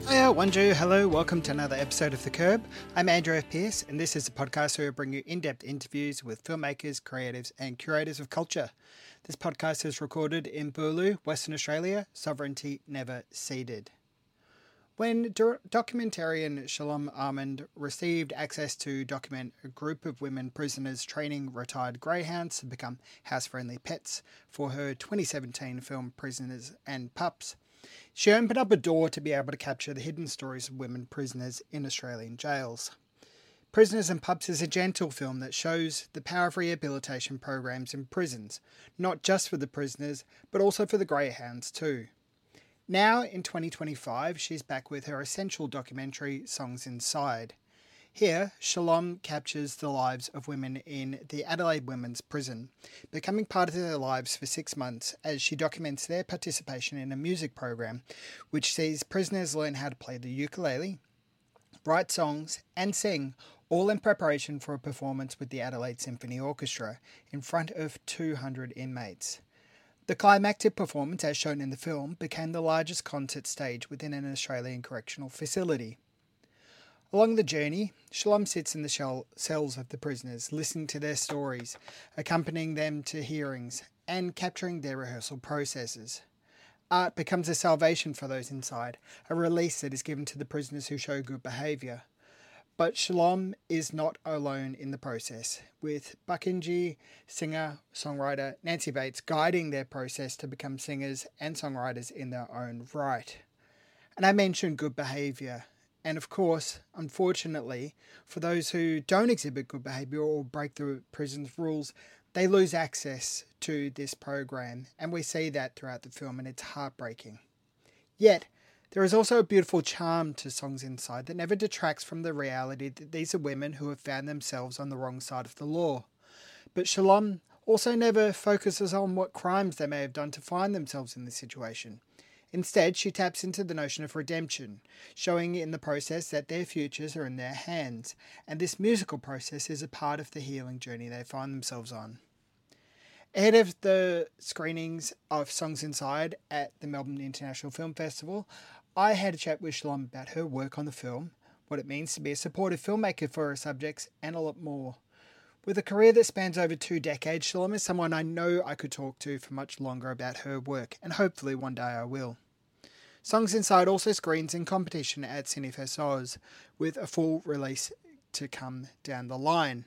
Hiya, Wanju. Hello, welcome to another episode of The Curb. I'm Andrew F. Pearce, and this is a podcast where we bring you in-depth interviews with filmmakers, creatives, and curators of culture. This podcast is recorded in Boolaloo, Western Australia, sovereignty never ceded. When documentarian Shalom Ahmed received access to document a group of women prisoners training retired greyhounds to become house-friendly pets for her 2017 film Prisoners and Pups, she opened up a door to be able to capture the hidden stories of women prisoners in Australian jails. Prisoners and Pups is a gentle film that shows the power of rehabilitation programs in prisons, not just for the prisoners, but also for the greyhounds too. Now, in 2025, she's back with her essential documentary, Songs Inside. Here, Shalom captures the lives of women in the Adelaide Women's Prison, becoming part of their lives for 6 months as she documents their participation in a music program which sees prisoners learn how to play the ukulele, write songs and sing, all in preparation for a performance with the Adelaide Symphony Orchestra in front of 200 inmates. The climactic performance, as shown in the film, became the largest concert stage within an Australian correctional facility. Along the journey, Shalom sits in the cells of the prisoners, listening to their stories, accompanying them to hearings, and capturing their rehearsal processes. Art becomes a salvation for those inside, a release that is given to the prisoners who show good behaviour. But Shalom is not alone in the process, with Buckinji, singer, songwriter Nancy Bates guiding their process to become singers and songwriters in their own right. And I mentioned good behaviour. And of course, unfortunately, for those who don't exhibit good behaviour or break the prison's rules, they lose access to this program. And we see that throughout the film, and it's heartbreaking. Yet, there is also a beautiful charm to Songs Inside that never detracts from the reality that these are women who have found themselves on the wrong side of the law. But Shalom also never focuses on what crimes they may have done to find themselves in this situation. Instead, she taps into the notion of redemption, showing in the process that their futures are in their hands, and this musical process is a part of the healing journey they find themselves on. Ahead of the screenings of Songs Inside at the Melbourne International Film Festival, I had a chat with Shalom about her work on the film, what it means to be a supportive filmmaker for her subjects, and a lot more. With a career that spans over 2 decades, Shalom is someone I know I could talk to for much longer about her work, and hopefully one day I will. Songs Inside also screens in competition at Cinefest Oz, with a full release to come down the line.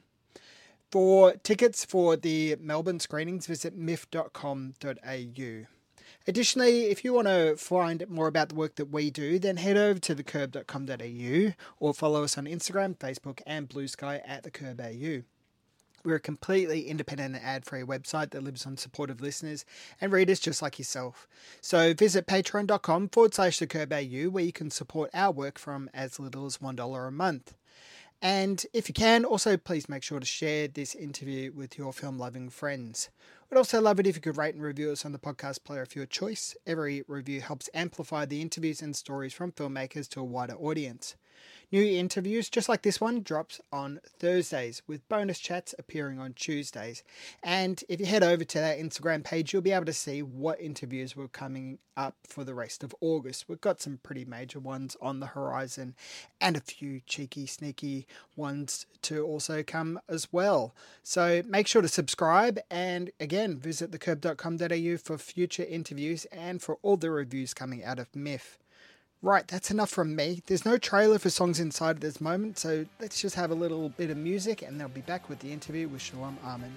For tickets for the Melbourne screenings, visit miff.com.au. Additionally, if you want to find more about the work that we do, then head over to thecurb.com.au or follow us on Instagram, Facebook and Blue Sky at thecurb.au. We're a completely independent and ad-free website that lives on support of listeners and readers just like yourself. So visit patreon.com/thecurb.au where you can support our work from as little as $1 a month. And if you can, also please make sure to share this interview with your film-loving friends. We'd also love it if you could rate and review us on the podcast player of your choice. Every review helps amplify the interviews and stories from filmmakers to a wider audience. New interviews, just like this one, drops on Thursdays, with bonus chats appearing on Tuesdays. And if you head over to that Instagram page, you'll be able to see what interviews were coming up for the rest of August. We've got some pretty major ones on the horizon, and a few cheeky, sneaky ones to also come as well. So make sure to subscribe, and again, visit thecurb.com.au for future interviews and for all the reviews coming out of MIFF. Right, that's enough from me. There's no trailer for Songs Inside at this moment, so let's just have a little bit of music and they'll be back with the interview with Shalom Ahmed.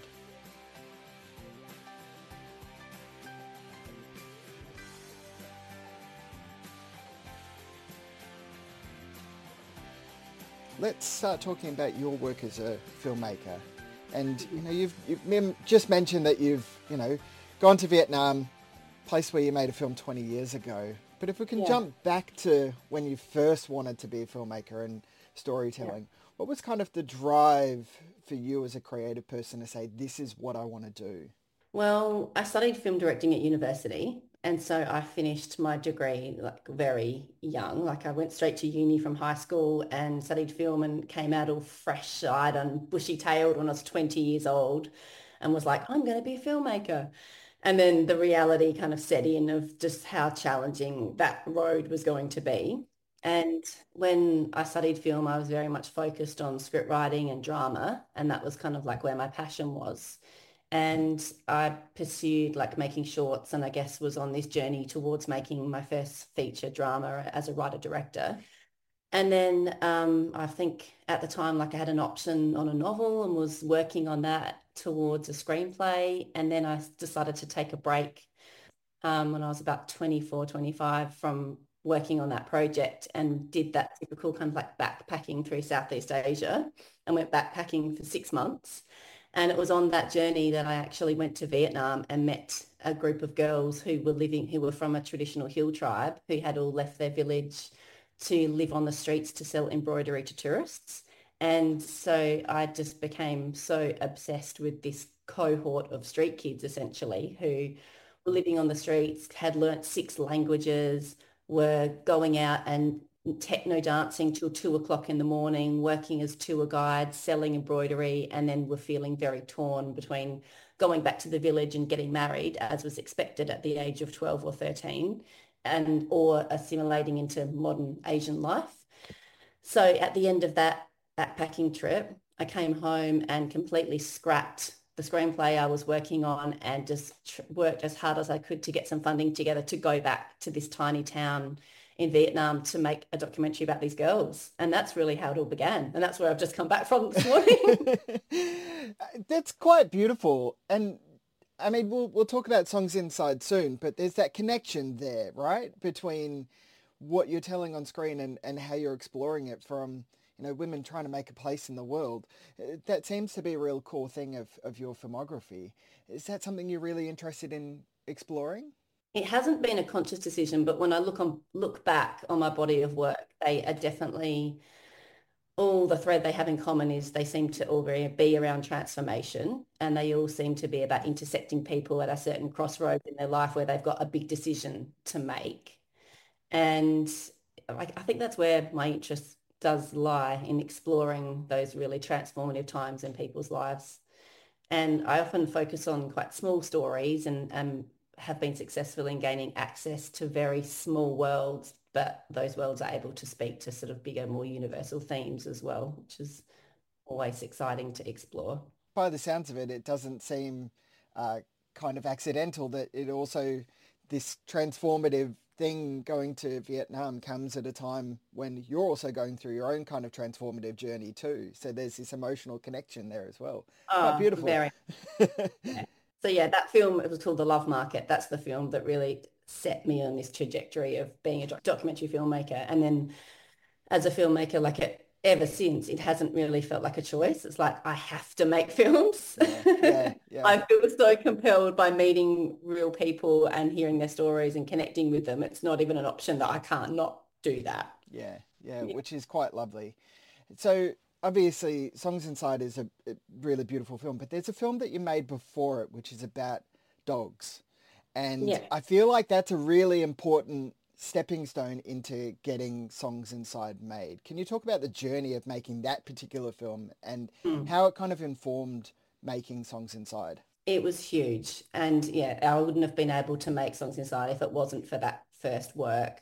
Let's start talking about your work as a filmmaker. And, you've just mentioned that you've, gone to Vietnam, place where you made a film 20 years ago. But if we can jump back to when you first wanted to be a filmmaker and storytelling, what was kind of the drive for you as a creative person to say, this is what I want to do? Well, I studied film directing at university, and so I finished my degree very young. I went straight to uni from high school and studied film and came out all fresh-eyed and bushy-tailed when I was 20 years old and was like, I'm going to be a filmmaker. And then the reality kind of set in of just how challenging that road was going to be. And when I studied film, I was very much focused on script writing and drama, and that was kind of like where my passion was. And I pursued like making shorts, and I guess was on this journey towards making my first feature drama as a writer director. And then I think at the time, like I had an option on a novel and was working on that towards a screenplay. And then I decided to take a break when I was about 24, 25 from working on that project and did that typical kind of like backpacking through Southeast Asia and went backpacking for 6 months. And it was on that journey that I actually went to Vietnam and met a group of girls who were from a traditional hill tribe who had all left their village to live on the streets to sell embroidery to tourists. And so I just became so obsessed with this cohort of street kids essentially who were living on the streets, had learnt 6 languages, were going out and techno dancing till 2 o'clock in the morning, working as tour guides, selling embroidery, and then were feeling very torn between going back to the village and getting married, as was expected at the age of 12 or 13, and or assimilating into modern Asian life. So at the end of that backpacking trip, I came home and completely scrapped the screenplay I was working on and just worked as hard as I could to get some funding together to go back to this tiny town in Vietnam to make a documentary about these girls. And that's really how it all began. And that's where I've just come back from this morning. That's quite beautiful. And I mean, we'll talk about Songs Inside soon, but there's that connection there, right? Between what you're telling on screen and how you're exploring it from, women trying to make a place in the world. That seems to be a real core thing of your filmography. Is that something you're really interested in exploring? It hasn't been a conscious decision, but when I look back on my body of work, they are definitely all the thread they have in common is they seem to all be around transformation, and they all seem to be about intersecting people at a certain crossroads in their life where they've got a big decision to make. And I think that's where my interest does lie in exploring those really transformative times in people's lives. And I often focus on quite small stories and have been successful in gaining access to very small worlds, but those worlds are able to speak to sort of bigger, more universal themes as well, which is always exciting to explore. By the sounds of it, it doesn't seem uh, kind of accidental that it also, this transformative thing going to Vietnam comes at a time when you're also going through your own kind of transformative journey too. So there's this emotional connection there as well. Quite Oh, beautiful. very. Yeah. So yeah, that film, it was called The Love Market. That's the film that really set me on this trajectory of being a documentary filmmaker. And then as a filmmaker, ever since, it hasn't really felt like a choice. It's like I have to make films. Yeah. I feel so compelled by meeting real people and hearing their stories and connecting with them. It's not even an option that I can't not do that. Yeah, which is quite lovely. So obviously, Songs Inside is a really beautiful film, but there's a film that you made before it, which is about dogs. And Yeah. I feel like that's a really important stepping stone into getting Songs Inside made. Can you talk about the journey of making that particular film and Mm. how it kind of informed making Songs Inside? It was huge. And yeah, I wouldn't have been able to make Songs Inside if it wasn't for that first work.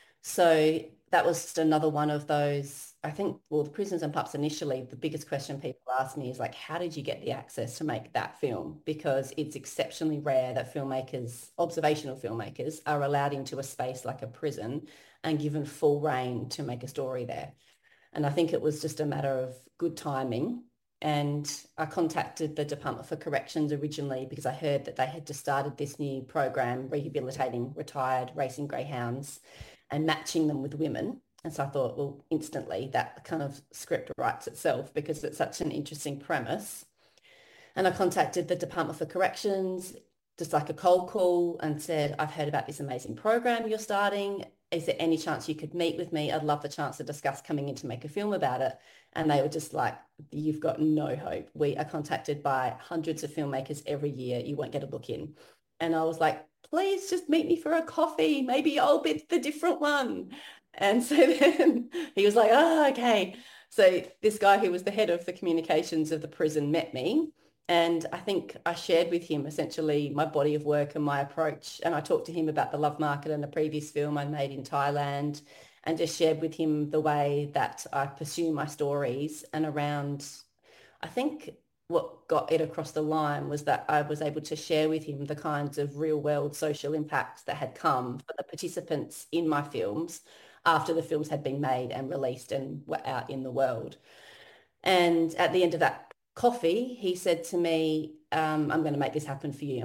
So that was just another one of those, I think, well, the Prisoners and Pups initially, the biggest question people ask me is like, how did you get the access to make that film? Because it's exceptionally rare that filmmakers, observational filmmakers, are allowed into a space like a prison and given full reign to make a story there. And I think it was just a matter of good timing. And I contacted the Department for Corrections originally because I heard that they had just started this new program rehabilitating retired racing greyhounds and matching them with women. And so I thought, well, instantly that kind of script writes itself because it's such an interesting premise. And I contacted the Department for Corrections, just like a cold call, and said, I've heard about this amazing program you're starting. Is there any chance you could meet with me? I'd love the chance to discuss coming in to make a film about it. And they were just like, you've got no hope. We are contacted by hundreds of filmmakers every year. You won't get a book in. And I was like, please just meet me for a coffee. Maybe I'll be the different one. And so then he was like, oh, okay. So this guy who was the head of the communications of the prison met me. And I think I shared with him essentially my body of work and my approach. And I talked to him about The Love Market and the previous film I made in Thailand and just shared with him the way that I pursue my stories. And around, I think what got it across the line was that I was able to share with him the kinds of real world social impacts that had come for the participants in my films after the films had been made and released and were out in the world. And at the end of that coffee, he said to me, I'm going to make this happen for you.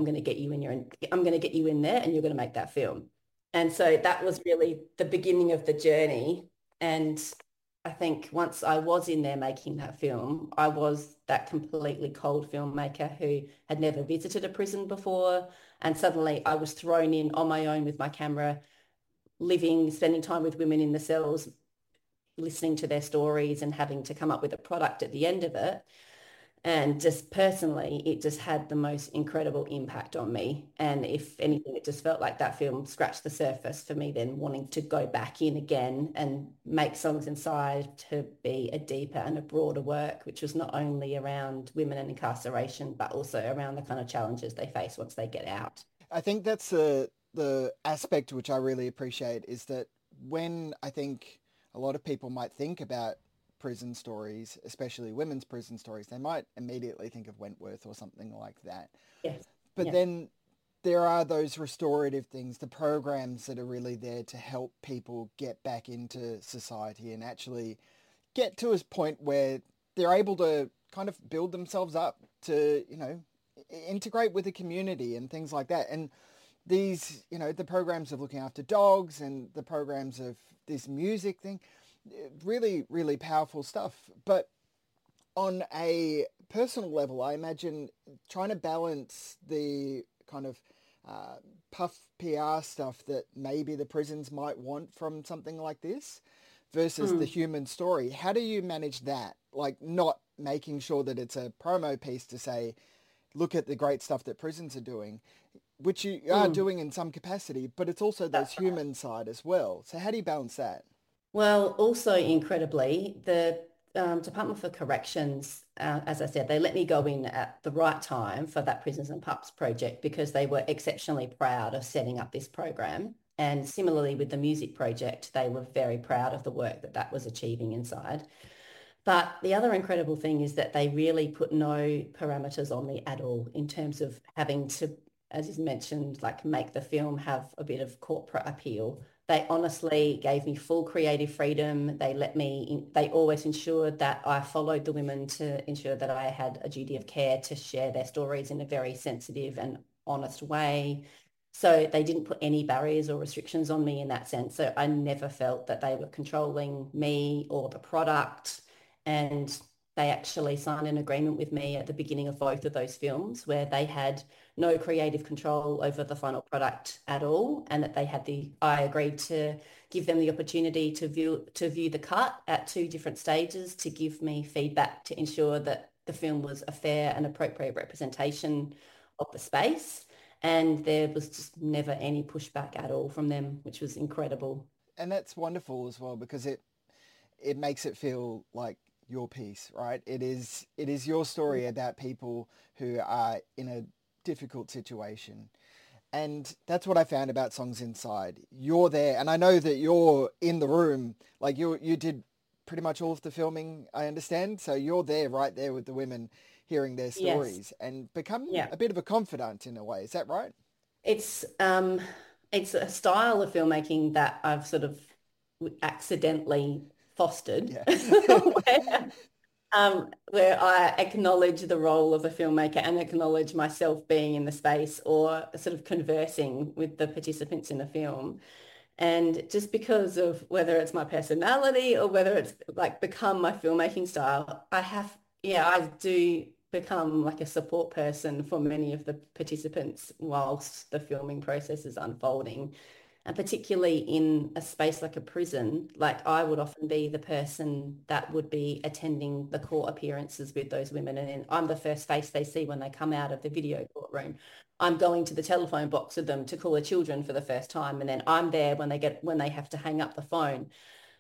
I'm going to get you in there and you're going to make that film. And so that was really the beginning of the journey. And I think once I was in there making that film, I was that completely cold filmmaker who had never visited a prison before. And suddenly I was thrown in on my own with my camera, spending time with women in the cells, listening to their stories and having to come up with a product at the end of it. And just personally, it just had the most incredible impact on me. And if anything, it just felt like that film scratched the surface for me then wanting to go back in again and make Songs Inside to be a deeper and a broader work, which was not only around women and incarceration, but also around the kind of challenges they face once they get out. I think that's the aspect which I really appreciate is that when I think a lot of people might think about prison stories, especially women's prison stories, they might immediately think of Wentworth or something like that. Yes. But Yeah. then there are those restorative things, the programs that are really there to help people get back into society and actually get to a point where they're able to kind of build themselves up to, integrate with the community and things like that. And these, the programs of looking after dogs and the programs of this music thing, really, really powerful stuff. But on a personal level, I imagine trying to balance the kind of puff PR stuff that maybe the prisons might want from something like this versus the human story. How do you manage that? Like not making sure that it's a promo piece to say, look at the great stuff that prisons are doing, which you are doing in some capacity, but it's also those That's right. human side as well. So how do you balance that? Well, also incredibly, the Department for Corrections, as I said, they let me go in at the right time for that Prisons and Pups project because they were exceptionally proud of setting up this program. And similarly with the music project, they were very proud of the work that that was achieving inside. But the other incredible thing is that they really put no parameters on me at all in terms of having to, as you mentioned, like make the film have a bit of corporate appeal. They honestly gave me full creative freedom. They always ensured that I followed the women to ensure that I had a duty of care to share their stories in a very sensitive and honest way. So they didn't put any barriers or restrictions on me in that sense. So I never felt that they were controlling me or the product. And they actually signed an agreement with me at the beginning of both of those films where they had no creative control over the final product at all, and that I agreed to give them the opportunity to view the cut at two different stages to give me feedback to ensure that the film was a fair and appropriate representation of the space. And there was just never any pushback at all from them, which was incredible. And that's wonderful as well because it makes it feel like your piece, right? It is your story about people who are in a difficult situation. And that's what I found about Songs Inside. You're there, and I know that you're in the room. Like you did pretty much all of the filming, I understand. So you're there, right there with the women, hearing their Yes. stories, and become Yeah. a bit of a confidant in a way. Is that right? It's it's a style of filmmaking that I've sort of accidentally fostered, Yeah. where I acknowledge the role of a filmmaker and acknowledge myself being in the space or sort of conversing with the participants in the film. And just because of whether it's my personality or whether it's like become my filmmaking style, I do become like a support person for many of the participants whilst the filming process is unfolding. And particularly in a space like a prison, like I would often be the person that would be attending the court appearances with those women. And then I'm the first face they see when they come out of the video courtroom. I'm going to the telephone box with them to call their children for the first time. And then I'm there when they have to hang up the phone.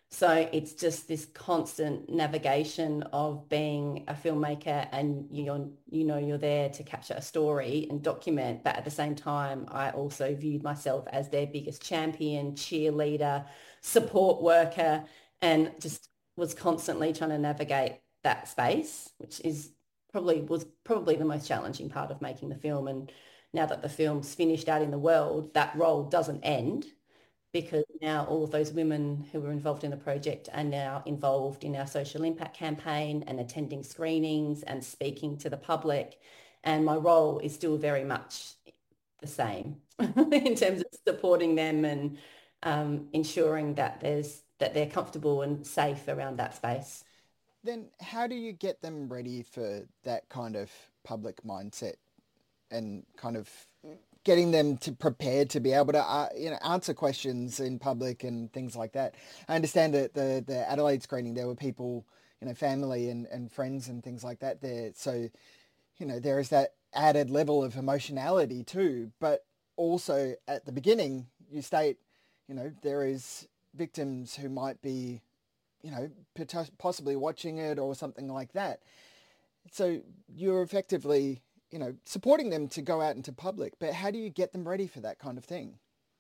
So it's just this constant navigation of being a filmmaker, and you're there to capture a story and document, but at the same time, I also viewed myself as their biggest champion, cheerleader, support worker, and just was constantly trying to navigate that space, which is probably the most challenging part of making the film. And now that the film's finished out in the world, that role doesn't end, because now all of those women who were involved in the project are now involved in our social impact campaign and attending screenings and speaking to the public. And my role is still very much the same in terms of supporting them and ensuring that they're comfortable and safe around that space. Then how do you get them ready for that kind of public mindset and kind of getting them to prepared to be able to answer questions in public and things like that? I understand that the Adelaide screening, there were people, family and friends and things like that there. So, there is that added level of emotionality too. But also at the beginning, you state, there is victims who might be, possibly watching it or something like that. So you're effectively, supporting them to go out into public, but how do you get them ready for that kind of thing?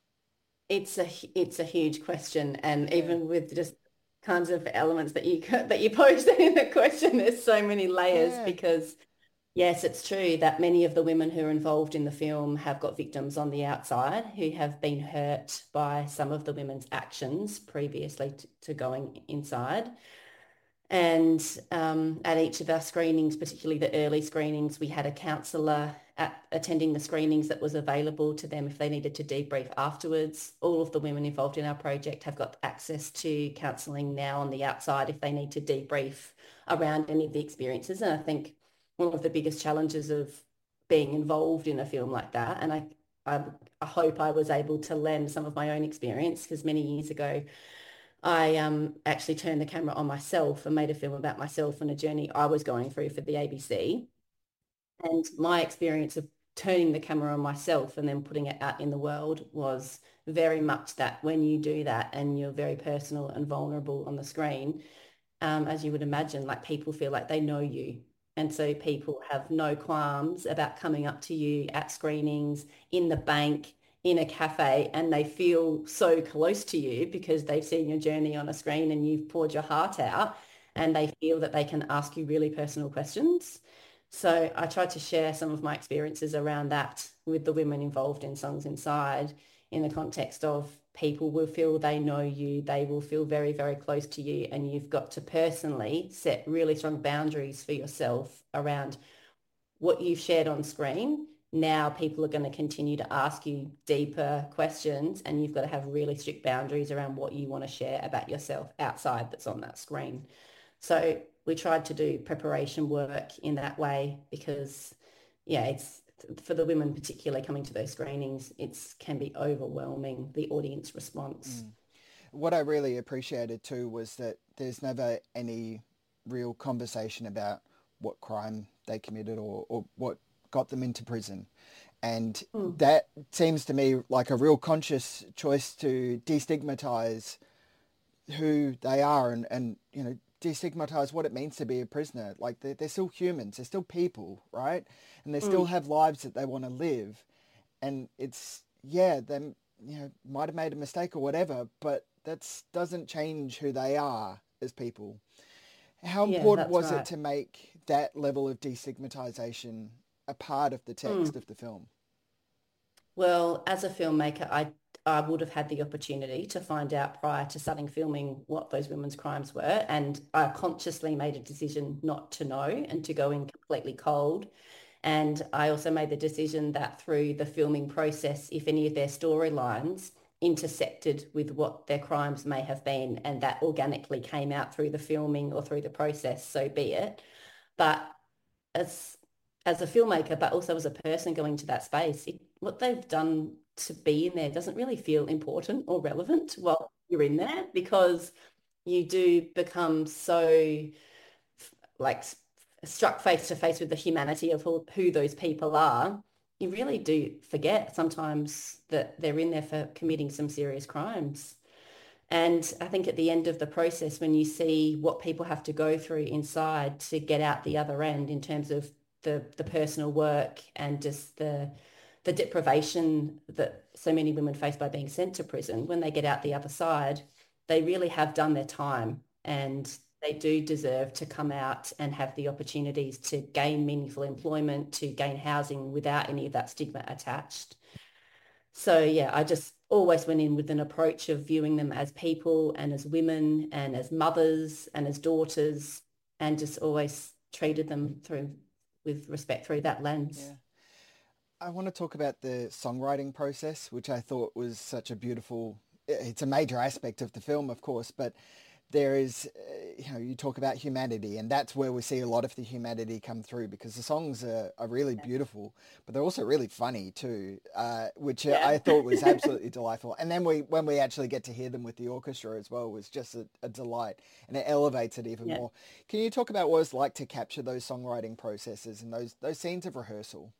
It's a huge question, and Yeah. even with just kinds of elements that you posed in the question, there's so many layers. Yeah. Because yes, it's true that many of the women who are involved in the film have got victims on the outside who have been hurt by some of the women's actions previously to going inside. And at each of our screenings, particularly the early screenings, we had a counsellor attending the screenings that was available to them if they needed to debrief afterwards. All of the women involved in our project have got access to counselling now on the outside if they need to debrief around any of the experiences. And I think one of the biggest challenges of being involved in a film like that, and I, I hope I was able to lend some of my own experience, because many years ago, I actually turned the camera on myself and made a film about myself and a journey I was going through for the ABC. And my experience of turning the camera on myself and then putting it out in the world was very much that when you do that and you're very personal and vulnerable on the screen, as you would imagine, like, people feel like they know you. And so people have no qualms about coming up to you at screenings, in the bank, in a cafe, and they feel so close to you because they've seen your journey on a screen and you've poured your heart out, and they feel that they can ask you really personal questions. So I tried to share some of my experiences around that with the women involved in Songs Inside, in the context of people will feel they know you, they will feel very, very close to you, and you've got to personally set really strong boundaries for yourself around what you've shared on screen. Now people are going to continue to ask you deeper questions, and you've got to have really strict boundaries around what you want to share about yourself outside that's on that screen. So we tried to do preparation work in that way, because yeah, it's for the women particularly coming to those screenings, it's can be overwhelming, the audience response. Mm. What I really appreciated too was that there's never any real conversation about what crime they committed or what got them into prison. And Mm. that seems to me like a real conscious choice to destigmatize who they are and destigmatize what it means to be a prisoner. Like they're still humans, they're still people, right? And they still Mm. have lives that they want to live. And it's, yeah, they might have made a mistake or whatever, but that doesn't change who they are as people. How Yeah, important that's was it right. to make that level of destigmatization a part of the text Mm. of the film? Well, as a filmmaker, I would have had the opportunity to find out prior to starting filming what those women's crimes were, and I consciously made a decision not to know and to go in completely cold. And I also made the decision that through the filming process, if any of their storylines intersected with what their crimes may have been, and that organically came out through the filming or through the process, so be it. But as as a filmmaker, but also as a person going to that space, what they've done to be in there doesn't really feel important or relevant while you're in there, because you do become so like struck face to face with the humanity of who those people are. You really do forget sometimes that they're in there for committing some serious crimes. And I think at the end of the process, when you see what people have to go through inside to get out the other end in terms of the personal work and just the deprivation that so many women face by being sent to prison, when they get out the other side, they really have done their time and they do deserve to come out and have the opportunities to gain meaningful employment, to gain housing without any of that stigma attached. So yeah, I just always went in with an approach of viewing them as people and as women and as mothers and as daughters, and just always treated them through with respect through that lens. Yeah. I want to talk about the songwriting process, which I thought was such a beautiful, it's a major aspect of the film, of course, but there is, you talk about humanity, and that's where we see a lot of the humanity come through because the songs are really beautiful, but they're also really funny too, which Yeah. I thought was absolutely delightful. And then when we actually get to hear them with the orchestra as well was just a delight, and it elevates it even Yeah. more. Can you talk about what it's like to capture those songwriting processes and those scenes of rehearsal?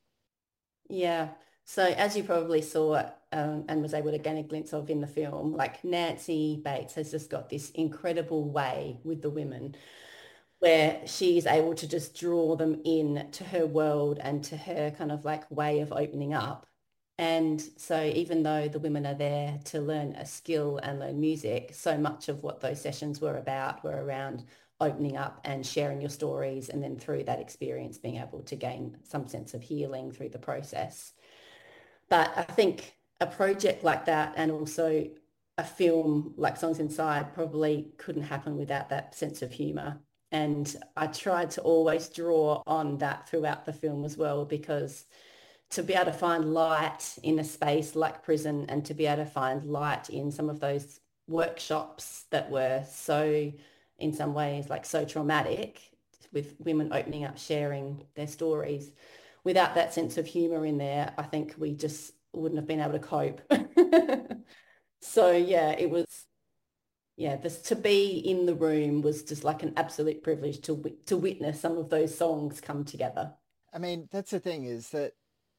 Yeah. So as you probably saw and was able to gain a glimpse of in the film, like Nancy Bates has just got this incredible way with the women where she is able to just draw them in to her world and to her kind of like way of opening up. And so even though the women are there to learn a skill and learn music, so much of what those sessions were about were around opening up and sharing your stories, and then through that experience being able to gain some sense of healing through the process. But I think a project like that and also a film like Songs Inside probably couldn't happen without that sense of humor. And I tried to always draw on that throughout the film as well, because to be able to find light in a space like prison and to be able to find light in some of those workshops that were so, in some ways, like so traumatic, with women opening up, sharing their stories, without that sense of humor in there, I think we just wouldn't have been able to cope. So yeah, it was, yeah, this to be in the room was just like an absolute privilege to witness some of those songs come together. I mean, that's the thing is that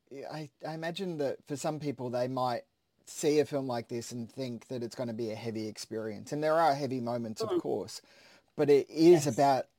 I imagine that for some people they might see a film like this and think that it's going to be a heavy experience. And there are heavy moments, of Mm, course, but it is yes. about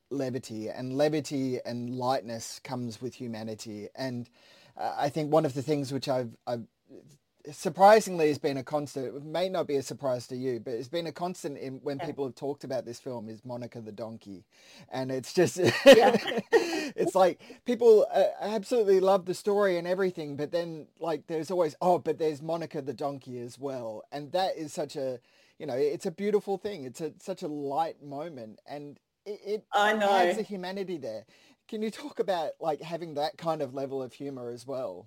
levity and lightness comes with humanity. And I think one of the things which I've surprisingly has been a constant, it may not be a surprise to you, but it's been a constant in when Yeah. people have talked about this film is Monica the donkey. And it's just, Yeah. it's like people absolutely love the story and everything, but then like there's always, oh, but there's Monica the donkey as well. And that is such a, it's a beautiful thing. It's such a light moment and it I adds know. the humanity there. Can you talk about like having that kind of level of humor as well?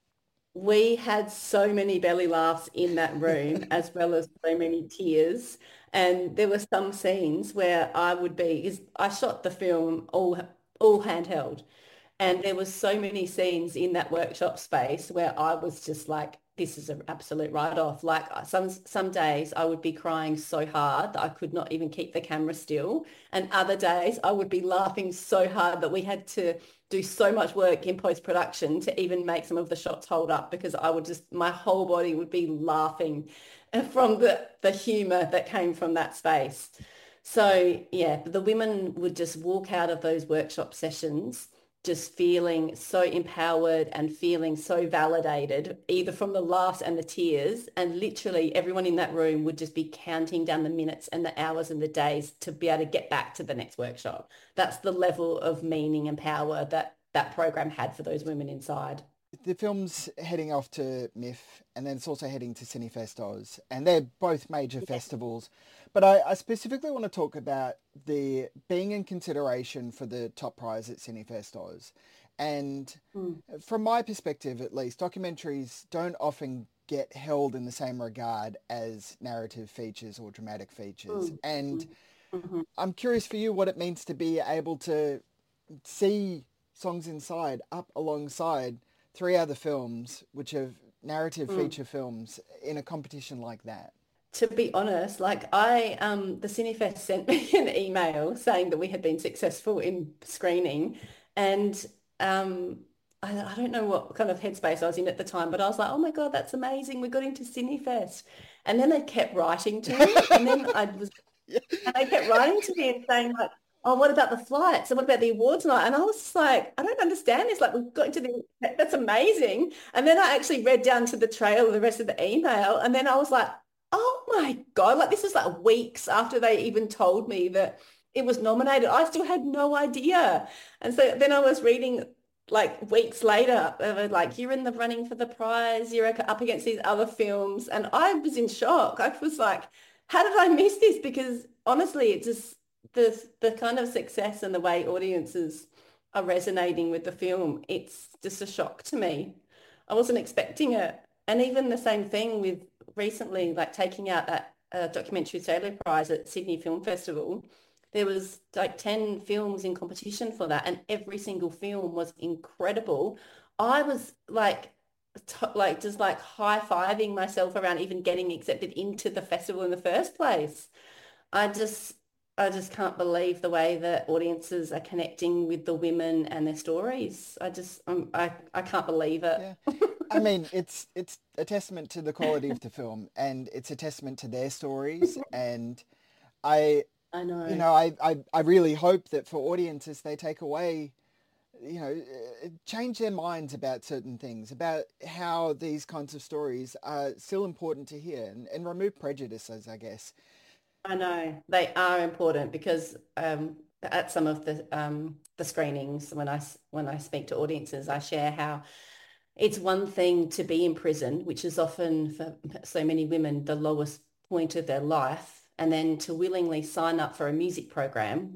We had so many belly laughs in that room, as well as so many tears. And there were some scenes where I would be, because I shot the film all handheld. And there was so many scenes in that workshop space where I was just like, this is an absolute write-off. Like some days I would be crying so hard that I could not even keep the camera still. And other days I would be laughing so hard that we had to do so much work in post-production to even make some of the shots hold up, because I would just, my whole body would be laughing from the humor that came from that space. So yeah, the women would just walk out of those workshop sessions just feeling so empowered and feeling so validated, either from the laughs and the tears. And literally everyone in that room would just be counting down the minutes and the hours and the days to be able to get back to the next workshop. That's the level of meaning and power that that program had for those women inside. The film's heading off to MIF and then it's also heading to Cinefest Oz, and they're both major Yeah. festivals. But I specifically want to talk about the being in consideration for the top prize at Cinefest Oz. And Mm, from my perspective, at least, documentaries don't often get held in the same regard as narrative features or dramatic features. mm, And mm, mhm. I'm curious for you what it means to be able to see Songs Inside up alongside three other films, which are narrative Mm. feature films, in a competition like that. To be honest, like the Cinefest sent me an email saying that we had been successful in screening, and um, I don't know what kind of headspace I was in at the time, but I was like, oh my God, that's amazing. We got into Sydney Fest. And then they kept writing to me. And then Yeah. and they kept writing to me and saying like, oh, what about the flights? And what about the awards night? And I was just like, I don't understand this. Like we've got into that's amazing. And then I actually read down to the trail of the rest of the email. And then I was like, oh my God, like this was like weeks after they even told me that it was nominated. I still had no idea. And so then I was reading like weeks later, they were like, you're in the running for the prize. You're up against these other films. And I was in shock. I was like, how did I miss this? Because honestly, it just the kind of success and the way audiences are resonating with the film, it's just a shock to me. I wasn't expecting it. And even the same thing with recently, like taking out that documentary Australia Prize at Sydney Film Festival. There was like 10 films in competition for that, and every single film was incredible. I was like just like high-fiving myself around even getting accepted into the festival in the first place. I just I just can't believe the way that audiences are connecting with the women and their stories. I can't believe it. Yeah. I mean, it's a testament to the quality of the film, and it's a testament to their stories. And I, I you know. know, I really hope that for audiences they take away, change their minds about certain things, about how these kinds of stories are still important to hear, and remove prejudices, I guess. I know they are important because at some of the screenings when I speak to audiences, I share how it's one thing to be in prison, which is often for so many women the lowest point of their life, and then to willingly sign up for a music program,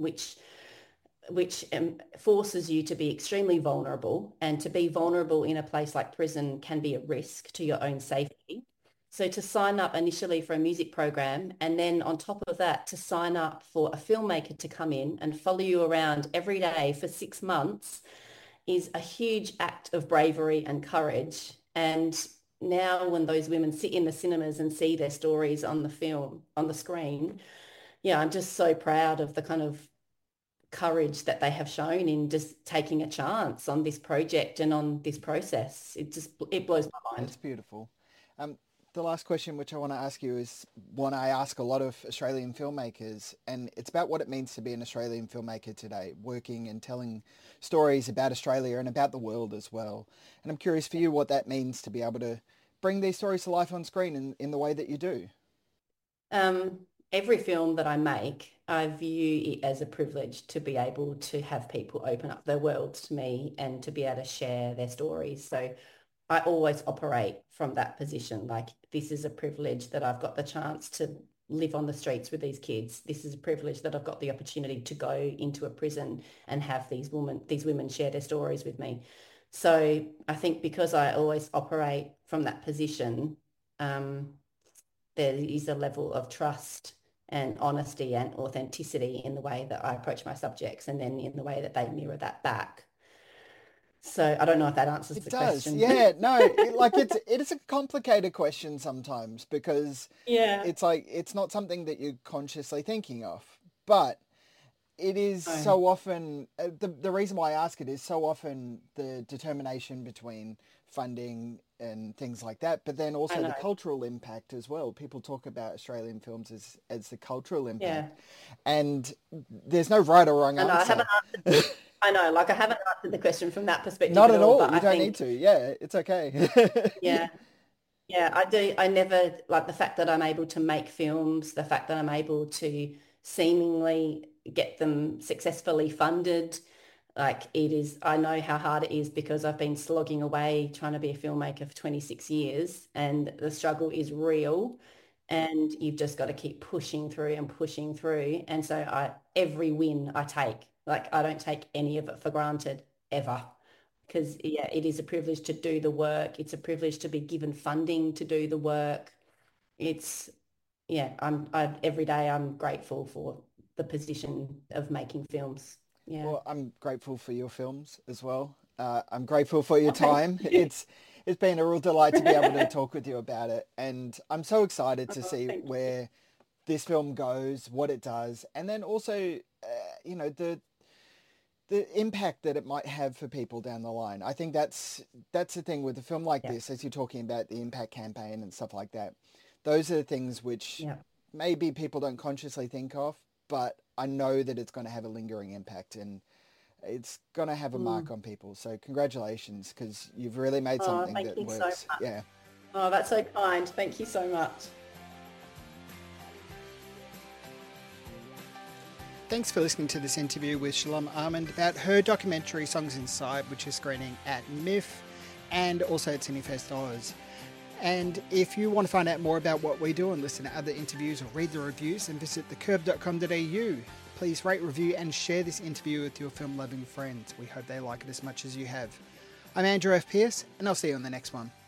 which forces you to be extremely vulnerable, and to be vulnerable in a place like prison can be a risk to your own safety. So to sign up initially for a music program, and then on top of that, to sign up for a filmmaker to come in and follow you around every day for 6 months is a huge act of bravery and courage. And now when those women sit in the cinemas and see their stories on the film, on the screen, yeah, I'm just so proud of the kind of courage that they have shown in just taking a chance on this project and on this process. It blows my mind. It's beautiful. Um, the last question which I want to ask you is one I ask a lot of Australian filmmakers, and it's about what it means to be an Australian filmmaker today, working and telling stories about Australia and about the world as well. And I'm curious for you what that means to be able to bring these stories to life on screen in the way that you do. Every film that I make, I view it as a privilege to be able to have people open up their worlds to me and to be able to share their stories. So I always operate from that position. Like this is a privilege that I've got the chance to live on the streets with these kids. This is a privilege that I've got the opportunity to go into a prison and have these women share their stories with me. So I think because I always operate from that position, um, there is a level of trust and honesty and authenticity in the way that I approach my subjects and then in the way that they mirror that back. So I don't know if that answers It the does. question. Yeah, no, it is a complicated question sometimes because Yeah. it's like it's not something that you're consciously thinking of. But it is No, so often the reason why I ask it is so often the determination between funding and things like that, but then I also the know. cultural impact as well. People talk about Australian films as the cultural Yeah. impact, and there's no right or wrong I know. answer. I know, like I haven't answered the question from that perspective Not at at all, all. but You I don't need think, to. Yeah, it's okay. yeah, yeah, I do. I never like the fact that I'm able to make films, the fact that I'm able to seemingly get them successfully funded. Like it is, I know how hard it is because I've been slogging away trying to be a filmmaker for 26 years and the struggle is real and you've just got to keep pushing through and pushing through. And so every win I take, like I don't take any of it for granted ever because yeah, it is a privilege to do the work. It's a privilege to be given funding to do the work. It's yeah, every day I'm grateful for the position of making films. Yeah. Well, I'm grateful for your films as well. I'm grateful for your Oh, thank time. you. It's been a real delight to be able to talk with you about it, and I'm so excited to Oh, see thank you. where this film goes, what it does, and then also, uh, you know, the impact that it might have for people down the line. I think that's the thing with a film like Yeah. this, as you're talking about the impact campaign and stuff like that. Those are the things which Yeah. maybe people don't consciously think of, but I know that it's going to have a lingering impact and it's going to have a mark on people. So congratulations, because you've really made Oh, something thank that you so works. much. Yeah. Oh, that's so kind. Thank you so much. Thanks for listening to this interview with Shalom Armand about her documentary Songs Inside, which is screening at MIFF and also at Cinefest Oz. And if you want to find out more about what we do and listen to other interviews or read the reviews, then visit thecurb.com.au. Please rate, review and share this interview with your film-loving friends. We hope they like it as much as you have. I'm Andrew F. Pearce, and I'll see you on the next one.